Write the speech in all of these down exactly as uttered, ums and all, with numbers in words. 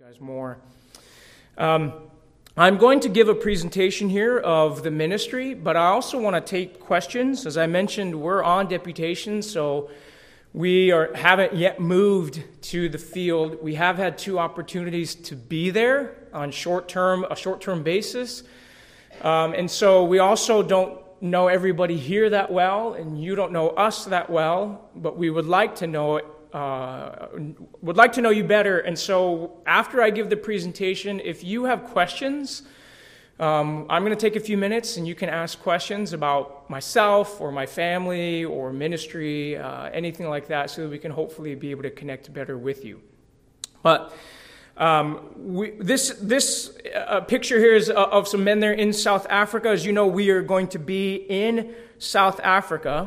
guys more. Um, I'm going to give a presentation here of the ministry, but I also want to take questions. As I mentioned, we're on deputation, so we are, haven't yet moved to the field. We have had two opportunities to be there on short-term, a short-term basis. Um, and so we also don't know everybody here that well, and you don't know us that well, but we would like to know it. Uh, would like to know you better, and so after I give the presentation, if you have questions, um, I'm going to take a few minutes, and you can ask questions about myself or my family or ministry, uh, anything like that, so that we can hopefully be able to connect better with you. But um, we, this this uh, picture here is of some men there in South Africa. As you know, we are going to be in South Africa.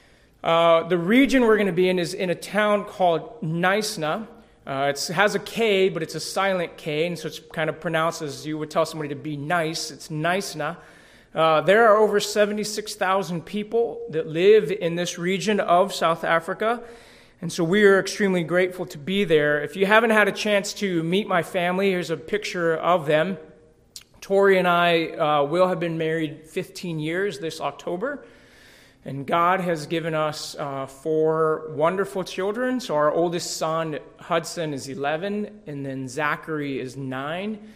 Uh, the region we're going to be in is in a town called Knysna. Uh, it has a K, but it's a silent K, and so it's kind of pronounced as you would tell somebody to be nice. It's Knysna. Uh, there are over seventy-six thousand people that live in this region of South Africa, and so we are extremely grateful to be there. If you haven't had a chance to meet my family, here's a picture of them. Tori and I uh, will have been married fifteen years this October. And God has given us uh, four wonderful children. So our oldest son, Hudson, is eleven, and then Zachary is nine,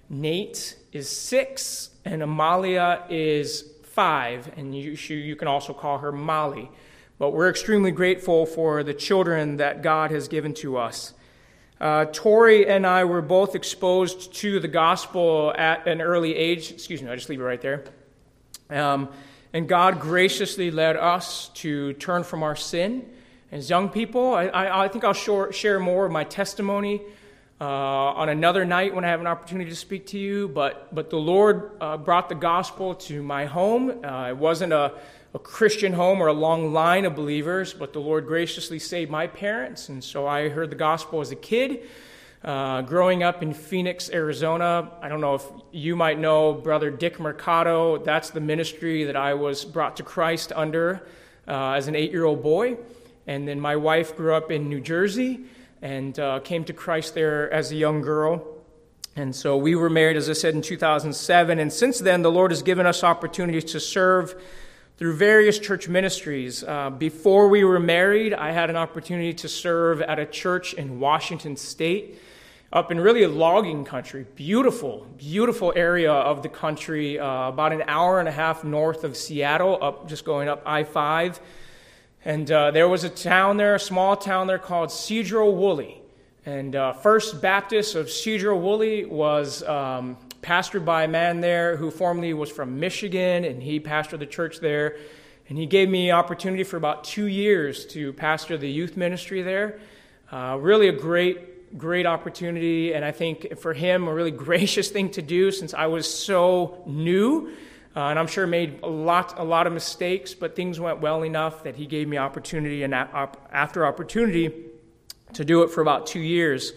Nate is six, and Amalia is five. And you, you can also call her Molly. But we're extremely grateful for the children that God has given to us. Uh, Tori and I were both exposed to the gospel at an early age. Excuse me, I'll just leave it right there. Um, And God graciously led us to turn from our sin. As young people, I, I, I think I'll share, share more of my testimony uh, on another night when I have an opportunity to speak to you. But but the Lord uh, brought the gospel to my home. Uh, it wasn't a, a Christian home or a long line of believers, but the Lord graciously saved my parents. And so I heard the gospel as a kid. Uh, growing up in Phoenix, Arizona, I don't know if you might know Brother Dick Mercado. That's the ministry that I was brought to Christ under uh, as an eight-year-old boy. And then my wife grew up in New Jersey and uh, came to Christ there as a young girl. And so we were married, as I said, in two thousand seven. And since then, the Lord has given us opportunities to serve through various church ministries. Uh, before we were married, I had an opportunity to serve at a church in Washington State, up in really a logging country. Beautiful, beautiful area of the country, uh, about an hour and a half north of Seattle, up just going up I five. And uh, there was a town there, a small town there called Sedro-Woolley. And uh, First Baptist of Sedro-Woolley was um, pastored by a man there who formerly was from Michigan, and he pastored the church there. And he gave me opportunity for about two years to pastor the youth ministry there. Uh, really a great Great opportunity, and I think for him a really gracious thing to do since I was so new, uh, and I'm sure made a lot a lot of mistakes, but things went well enough that he gave me opportunity and after opportunity to do it for about two years.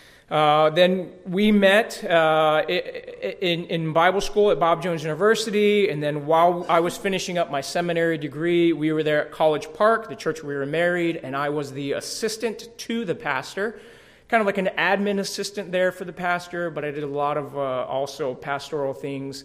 Uh, then we met uh, in, in Bible school at Bob Jones University, and then while I was finishing up my seminary degree, we were there at College Park, the church where we were married, and I was the assistant to the pastor. Kind of like an admin assistant there for the pastor, but I did a lot of uh, also pastoral things,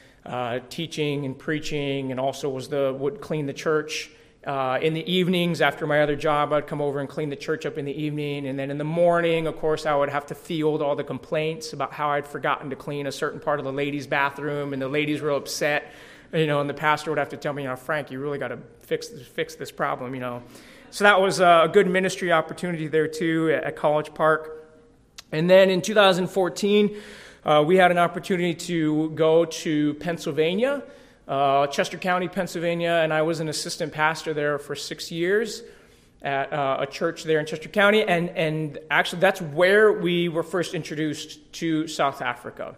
uh, teaching and preaching, and also was the would clean the church uh, in the evenings. After my other job, I'd come over and clean the church up in the evening, and then in the morning, of course, I would have to field all the complaints about how I'd forgotten to clean a certain part of the ladies' bathroom, and the ladies were upset, you know, and the pastor would have to tell me, you know, Frank, you really got to fix this, fix this problem, you know. So that was a good ministry opportunity there, too, at College Park. And then in two thousand fourteen, uh, we had an opportunity to go to Pennsylvania, uh, Chester County, Pennsylvania, and I was an assistant pastor there for six years at uh, a church there in Chester County. And, and actually, that's where we were first introduced to South Africa.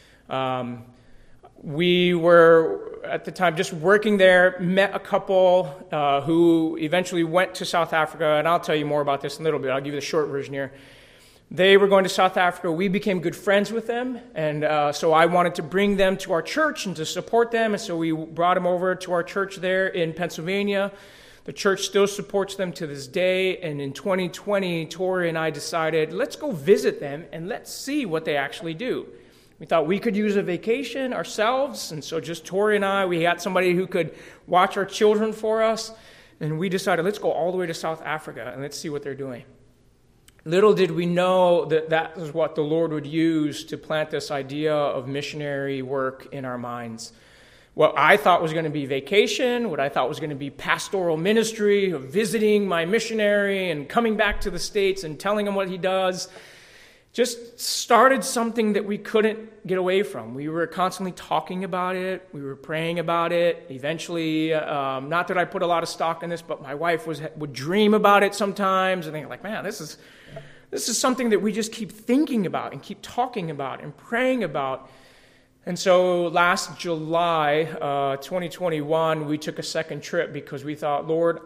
Um We were, at the time, just working there, met a couple uh, who eventually went to South Africa, and I'll tell you more about this in a little bit. I'll give you the short version here. They were going to South Africa. We became good friends with them, and uh, so I wanted to bring them to our church and to support them, and so we brought them over to our church there in Pennsylvania. The church still supports them to this day, and in twenty twenty, Tori and I decided, let's go visit them and let's see what they actually do. We thought we could use a vacation ourselves, and so just Tori and I, we got somebody who could watch our children for us, and we decided, let's go all the way to South Africa and let's see what they're doing. Little did we know that that is what the Lord would use to plant this idea of missionary work in our minds. What I thought was going to be vacation, what I thought was going to be pastoral ministry, of visiting my missionary and coming back to the States and telling him what he does, just started something that we couldn't get away from. We were constantly talking about it. We were praying about it. Eventually, um, not that I put a lot of stock in this, but my wife was would dream about it sometimes and think like, man, this is this is something that we just keep thinking about and keep talking about and praying about. And so last July, uh, twenty twenty-one, we took a second trip because we thought, Lord,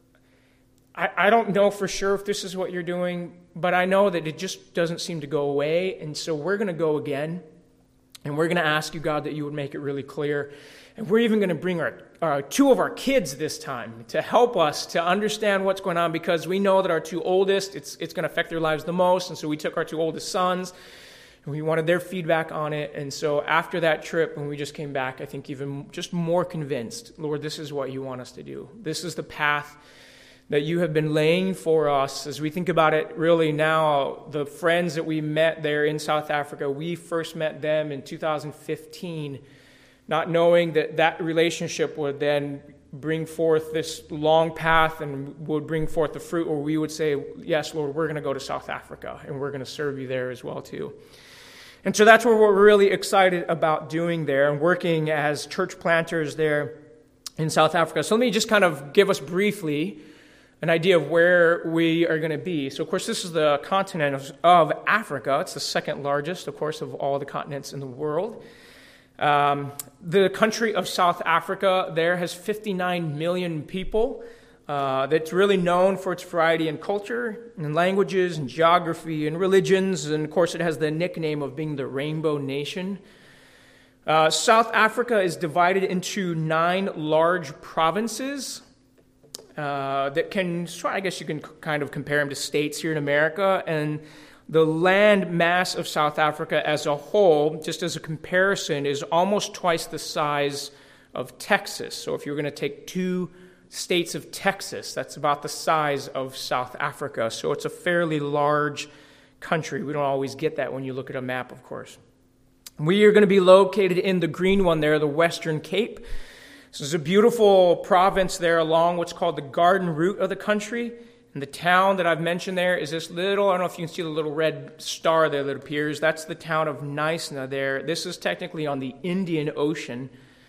I, I don't know for sure if this is what you're doing, but I know that it just doesn't seem to go away, and so we're going to go again, and we're going to ask you, God, that you would make it really clear, and we're even going to bring our, our two of our kids this time to help us to understand what's going on, because we know that our two oldest, it's it's going to affect their lives the most, and so we took our two oldest sons, and we wanted their feedback on it, and so after that trip, when we just came back, I think even just more convinced, Lord, this is what you want us to do. This is the path that you have been laying for us. As we think about it really now, the friends that we met there in South Africa, we first met them in two thousand fifteen, not knowing that that relationship would then bring forth this long path and would bring forth the fruit where we would say, yes, Lord, we're going to go to South Africa and we're going to serve you there as well too. And so that's what we're really excited about doing there and working as church planters there in South Africa. So let me just kind of give us briefly an idea of where we are going to be. So, of course, this is the continent of, of Africa. It's the second largest, of course, of all the continents in the world. Um, the country of South Africa there has fifty-nine million people. Uh, that's really known for its variety in culture and languages and geography and religions. And, of course, it has the nickname of being the Rainbow Nation. Uh, South Africa is divided into nine large provinces. Uh, that can, I guess you can kind of compare them to states here in America, and the land mass of South Africa as a whole, just as a comparison, is almost twice the size of Texas. So if you're going to take two states of Texas, that's about the size of South Africa. So it's a fairly large country. We don't always get that when you look at a map, of course. We are going to be located in the green one there, the Western Cape. This is a beautiful province there along what's called the Garden Route of the country. And the town that I've mentioned there is this little, I don't know if you can see the little red star there that appears. That's the town of Knysna there. This is technically on the Indian Ocean.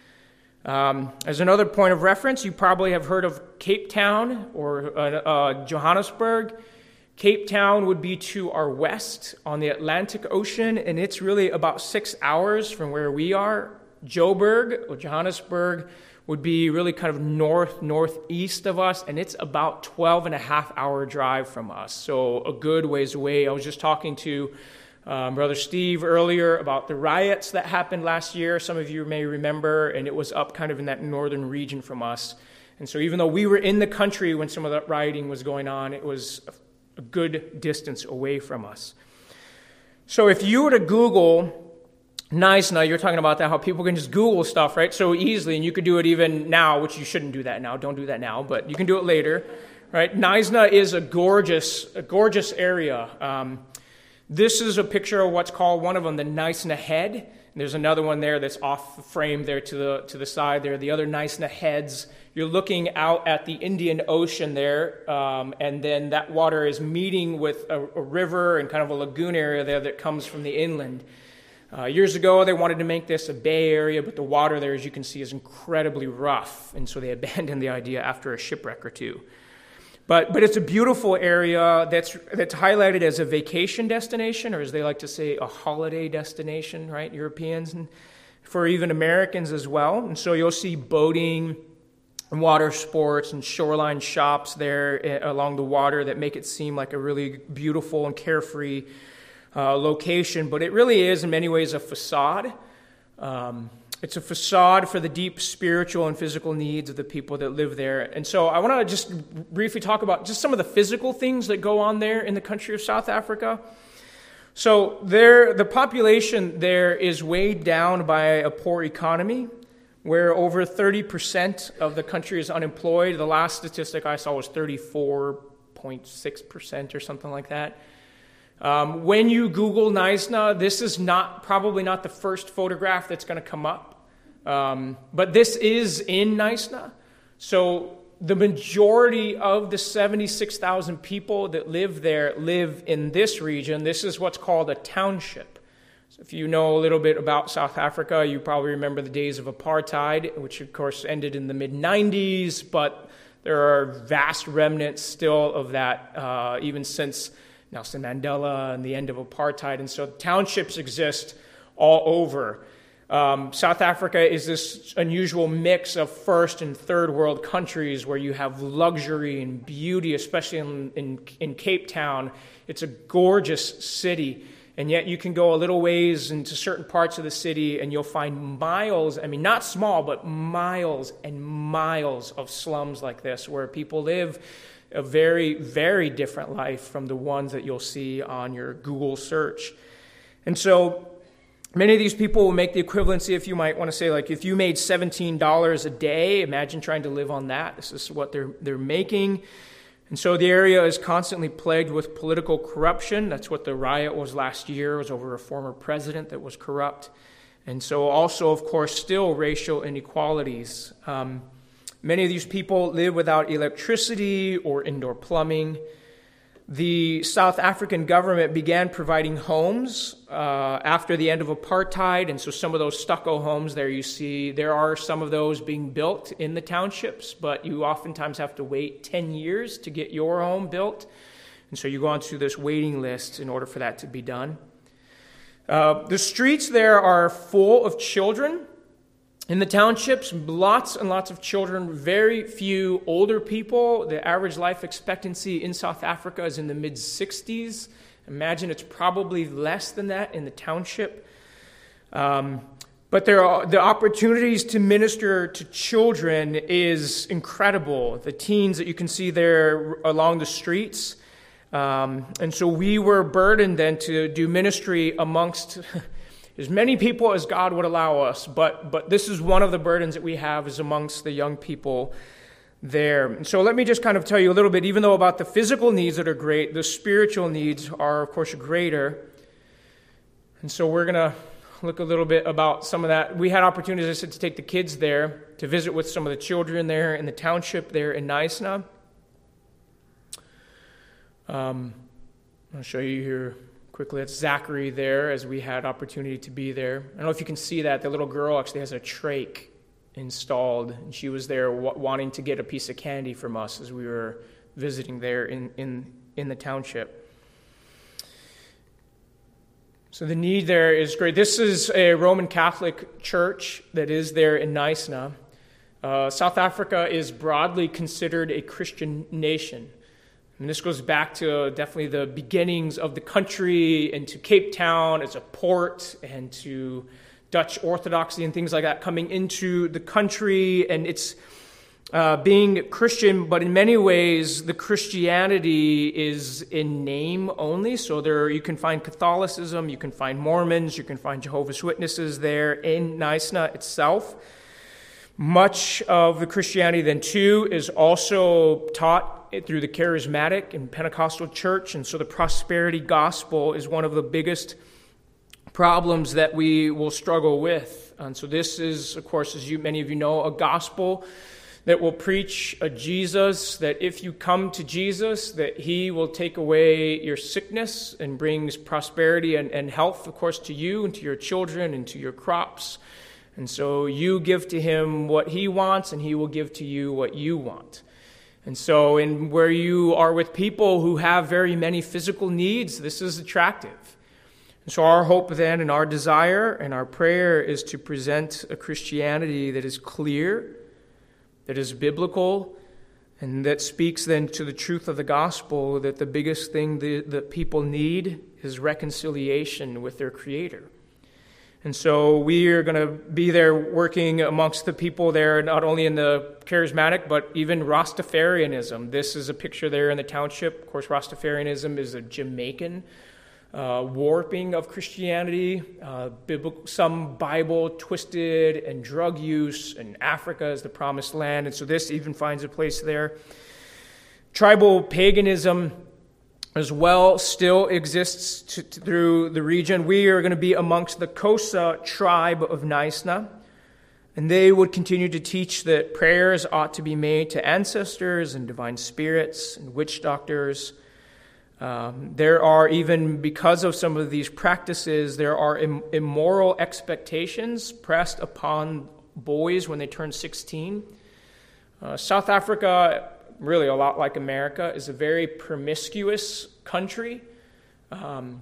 Um, as another point of reference, you probably have heard of Cape Town or uh, uh, Johannesburg. Cape Town would be to our west on the Atlantic Ocean, and it's really about six hours from where we are. Joburg or Johannesburg would be really kind of north, northeast of us, and it's about twelve and a half hour drive from us, so a good ways away. I was just talking to um, Brother Steve earlier about the riots that happened last year. Some of you may remember, and it was up kind of in that northern region from us. And so even though we were in the country when some of that rioting was going on, it was a good distance away from us. So if you were to Google Knysna, you're talking about that, how people can just Google stuff, right, so easily, and you could do it even now, which you shouldn't do that now. Don't do that now, but you can do it later, right? Knysna is a gorgeous, a gorgeous area. Um, this is a picture of what's called one of them, the Knysna Head. And there's another one there that's off the frame there to the to the side there. The other Knysna Heads. You're looking out at the Indian Ocean there, um, and then that water is meeting with a, a river and kind of a lagoon area there that comes from the inland. Uh, years ago, they wanted to make this a bay area, but the water there, as you can see, is incredibly rough, and so they abandoned the idea after a shipwreck or two. But but it's a beautiful area that's that's highlighted as a vacation destination, or as they like to say, a holiday destination, right, Europeans, and for even Americans as well. And so you'll see boating, water sports, and shoreline shops there along the water that make it seem like a really beautiful and carefree Uh, location, but it really is in many ways a facade. Um, It's a facade for the deep spiritual and physical needs of the people that live there. And so I want to just briefly talk about just some of the physical things that go on there in the country of South Africa. So there, the population there is weighed down by a poor economy, where over thirty percent of the country is unemployed. The last statistic I saw was thirty-four point six percent or something like that. Um, when you Google Knysna, this is not probably not the first photograph that's going to come up, um, but this is in Knysna. So the majority of the seventy-six thousand people that live there live in this region. This is what's called a township. So if you know a little bit about South Africa, you probably remember the days of apartheid, which of course ended in the mid nineties, but there are vast remnants still of that, uh, even since Nelson Mandela and the end of apartheid. And so townships exist all over. Um, South Africa is this unusual mix of first and third world countries where you have luxury and beauty, especially in, in, in Cape Town. It's a gorgeous city. And yet you can go a little ways into certain parts of the city and you'll find miles, I mean, not small, but miles and miles of slums like this where people live a very, very different life from the ones that you'll see on your Google search. And so many of these people will make the equivalency, if you might want to say, like if you made seventeen dollars a day, imagine trying to live on that. This is what they're they're making. And so the area is constantly plagued with political corruption. That's what the riot was last year. It was over a former president that was corrupt. And so also, of course, still racial inequalities. Um, many of these people live without electricity or indoor plumbing. The South African government began providing homes uh, after the end of apartheid, and so some of those stucco homes there you see, there are some of those being built in the townships, but you oftentimes have to wait ten years to get your home built, and so you go onto this waiting list in order for that to be done. Uh, the streets there are full of children. In the townships, lots and lots of children, very few older people. The average life expectancy in South Africa is in the mid-sixties. Imagine it's probably less than that in the township. Um, but there are, the opportunities to minister to children is incredible. The teens that you can see there along the streets. Um, and so we were burdened then to do ministry amongst as many people as God would allow us, but but this is one of the burdens that we have is amongst the young people there. And so let me just kind of tell you a little bit, even though about the physical needs that are great, the spiritual needs are, of course, greater. And so we're going to look a little bit about some of that. We had opportunities, as I said, to take the kids there, to visit with some of the children there in the township there in Knysna. Um, I'll show you here quickly. That's Zachary there, as we had opportunity to be there. I don't know if you can see that. The little girl actually has a trach installed, and she was there w- wanting to get a piece of candy from us as we were visiting there in, in, in the township. So the need there is great. This is a Roman Catholic church that is there in Knysna. Uh, South Africa is broadly considered a Christian nation. And this goes back to definitely the beginnings of the country and to Cape Town as a port and to Dutch Orthodoxy and things like that coming into the country. And it's uh, being Christian, but in many ways the Christianity is in name only. So there you can find Catholicism, you can find Mormons, you can find Jehovah's Witnesses there in Knysna itself. Much of the Christianity then too is also taught through the charismatic and Pentecostal church, and so the prosperity gospel is one of the biggest problems that we will struggle with. And so this is, of course, as you many of you know, a gospel that will preach a Jesus, that if you come to Jesus, that he will take away your sickness and brings prosperity and, and health, of course, to you and to your children and to your crops. And so you give to him what he wants, and he will give to you what you want. And so in where you are with people who have very many physical needs, this is attractive. And so our hope then and our desire and our prayer is to present a Christianity that is clear, that is biblical, and that speaks then to the truth of the gospel, that the biggest thing that people need is reconciliation with their Creator. And so we are going to be there working amongst the people there, not only in the charismatic, but even Rastafarianism. This is a picture there in the township. Of course, Rastafarianism is a Jamaican uh, warping of Christianity, uh, biblical, some Bible twisted, and drug use, and Africa is the promised land. And so this even finds a place there. Tribal paganism as well still exists to, to, through the region. We are going to be amongst the Xhosa tribe of Naisna, and they would continue to teach that prayers ought to be made to ancestors and divine spirits and witch doctors. Um, there are even, because of some of these practices, there are im- immoral expectations pressed upon boys when they turn sixteen. Uh, South Africa, really a lot like America, is a very promiscuous country. Um,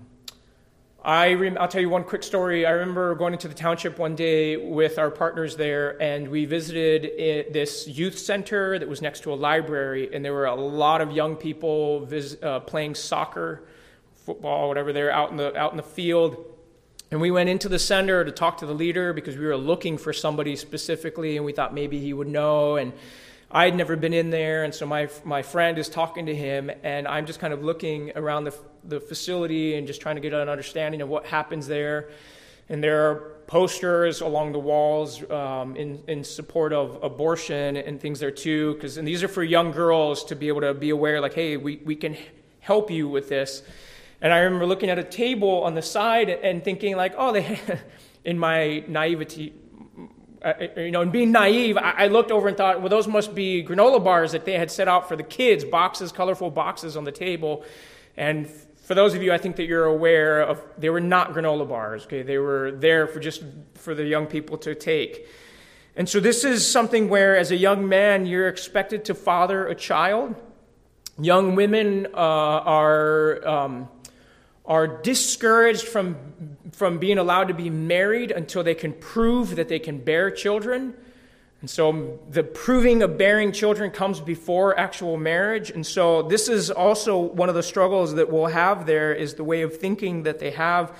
I rem- I'll tell you one quick story. I remember going into the township one day with our partners there, and we visited it, this youth center that was next to a library, and there were a lot of young people vis- uh, playing soccer, football, whatever. They're out in the out in the field. And we went into the center to talk to the leader because we were looking for somebody specifically, and we thought maybe he would know. And I had never been in there, and so my my friend is talking to him, and I'm just kind of looking around the the facility and just trying to get an understanding of what happens there. And there are posters along the walls um, in in support of abortion and things there too, because and these are for young girls to be able to be aware, like, hey, we we can help you with this. And I remember looking at a table on the side and thinking, like, oh, they, in my naivety. Uh, you know, and being naive, I, I looked over and thought, well, those must be granola bars that they had set out for the kids, boxes, colorful boxes on the table. And f- for those of you, I think that you're aware of, they were not granola bars. Okay, they were there for just for the young people to take. And so this is something where, as a young man, you're expected to father a child. Young women uh, are. Um, are discouraged from, from being allowed to be married until they can prove that they can bear children. And so the proving of bearing children comes before actual marriage. And so this is also one of the struggles that we'll have there, is the way of thinking that they have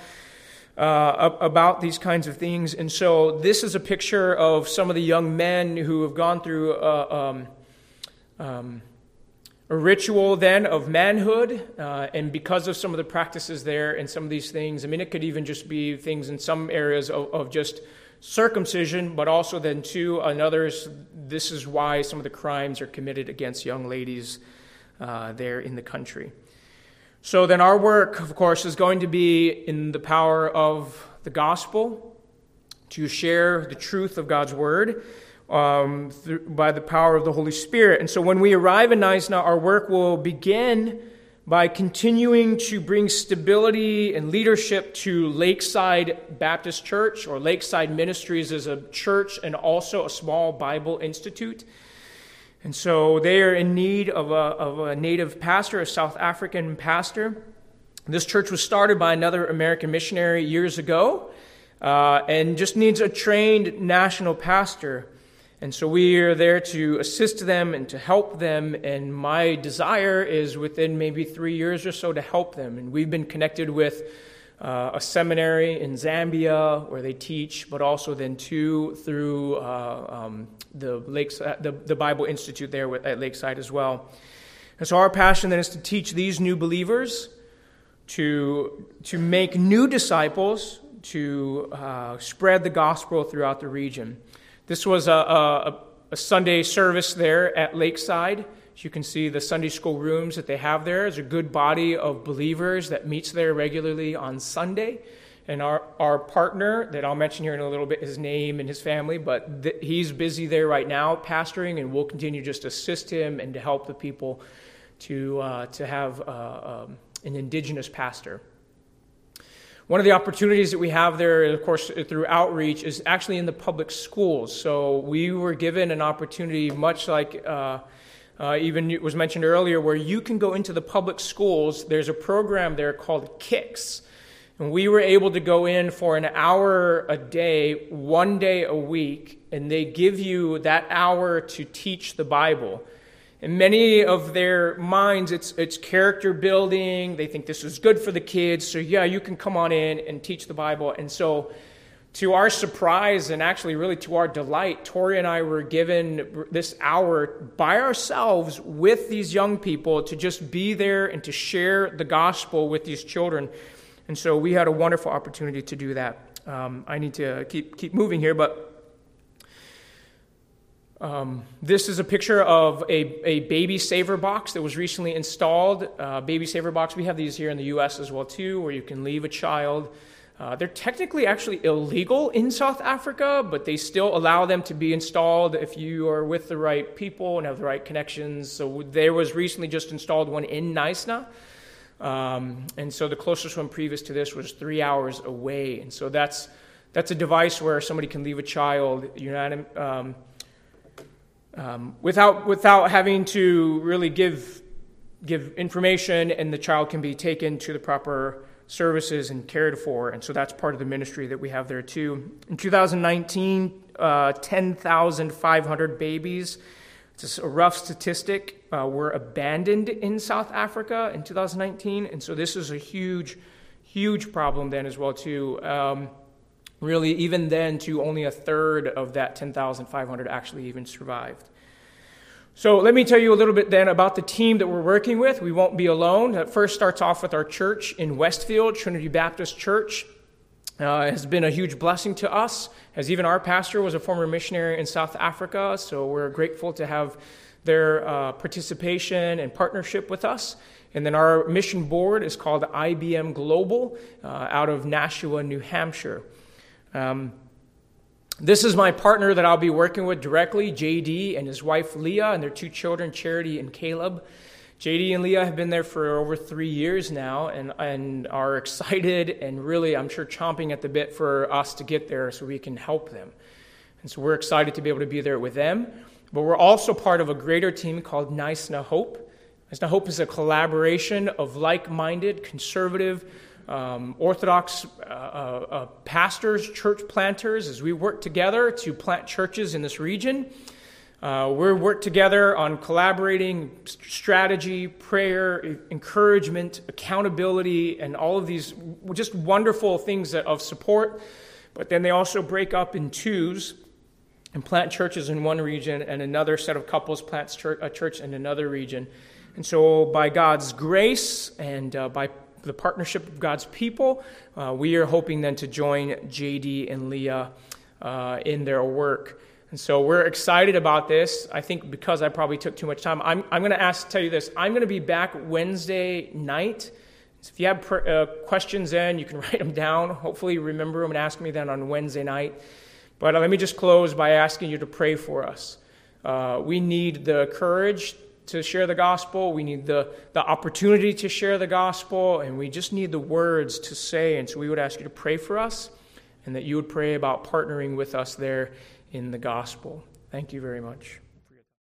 uh, about these kinds of things. And so this is a picture of some of the young men who have gone through uh, um, um, a ritual then of manhood, uh, and because of some of the practices there and some of these things, I mean, it could even just be things in some areas of, of just circumcision, but also then too, in others, this is why some of the crimes are committed against young ladies uh, there in the country. So then our work, of course, is going to be in the power of the gospel, to share the truth of God's word, Um, through, by the power of the Holy Spirit. And so when we arrive in Naisna, our work will begin by continuing to bring stability and leadership to Lakeside Baptist Church, or Lakeside Ministries as a church and also a small Bible institute. And so they are in need of a, of a native pastor, a South African pastor. This church was started by another American missionary years ago, uh, and just needs a trained national pastor. And so we are there to assist them and to help them. And my desire is within maybe three years or so to help them. And we've been connected with uh, a seminary in Zambia where they teach, but also then too through uh, um, the Lakeside, the, the Bible Institute there at Lakeside as well. And so our passion then is to teach these new believers to, to make new disciples, to uh, spread the gospel throughout the region. This was a, a, a Sunday service there at Lakeside. As you can see, the Sunday school rooms that they have there is a good body of believers that meets there regularly on Sunday. And our, our partner, that I'll mention here in a little bit, his name and his family, but th- he's busy there right now pastoring, and we'll continue just to assist him and to help the people to, uh, to have uh, um, an indigenous pastor. One of the opportunities that we have there, of course, through outreach, is actually in the public schools. So we were given an opportunity, much like uh, uh, even it was mentioned earlier, where you can go into the public schools. There's a program there called KICS. And we were able to go in for an hour a day, one day a week, and they give you that hour to teach the Bible. In many of their minds, it's it's character building. They think this is good for the kids. So yeah, you can come on in and teach the Bible. And so To our surprise, and actually really to our delight, Tori and I were given this hour by ourselves with these young people to just be there and to share the gospel with these children. And so we had a wonderful opportunity to do that. Um, I need to keep keep moving here, but um, this is a picture of a, a baby saver box that was recently installed. Uh, baby saver box, we have these here in the U S as well too, where you can leave a child. Uh, they're technically actually illegal in South Africa, but they still allow them to be installed if you are with the right people and have the right connections. So there was recently just installed one in Knysna. Um, and so the closest one previous to this was three hours away. And so that's that's a device where somebody can leave a child you know, um, um, without without having to really give give information, and the child can be taken to the proper services and cared for. And so that's part of the ministry that we have there too. In two thousand nineteen, uh, ten thousand five hundred babies, it's a rough statistic, uh, were abandoned in South Africa in two thousand nineteen. And so this is a huge, huge problem then as well too. Um, really, even then, to only a third of that ten thousand five hundred actually even survived. So let me tell you a little bit then about the team that we're working with. We won't be alone. That first starts off with our church in Westfield, Trinity Baptist Church. Uh, it has been a huge blessing to us, as even our pastor was a former missionary in South Africa, so we're grateful to have their uh, participation and partnership with us. And then our mission board is called I B M Global, uh, out of Nashua, New Hampshire. Um, This is my partner that I'll be working with directly, J D and his wife Leah, and their two children, Charity and Caleb. J D and Leah have been there for over three years now and, and are excited and really, I'm sure, chomping at the bit for us to get there so we can help them. And so we're excited to be able to be there with them. But we're also part of a greater team called Knysna Hope. Knysna Hope is a collaboration of like-minded, conservative, Um, Orthodox uh, uh, pastors, church planters, as we work together to plant churches in this region. Uh, we work together on collaborating strategy, prayer, encouragement, accountability, and all of these just wonderful things that, of support. But then they also break up in twos and plant churches in one region, and another set of couples plants church, a church in another region. And so by God's grace and uh, by the partnership of God's people, uh, we are hoping then to join J D and Leah uh, in their work. And so we're excited about this. I think because I probably took too much time, I'm, I'm going to ask, tell you this, I'm going to be back Wednesday night. So if you have pr- uh, questions then, you can write them down. Hopefully you remember them and ask me then on Wednesday night. But uh, let me just close by asking you to pray for us. Uh, we need the courage to share the gospel. We need the, the opportunity to share the gospel, and we just need the words to say. And so we would ask you to pray for us, and that you would pray about partnering with us there in the gospel. Thank you very much.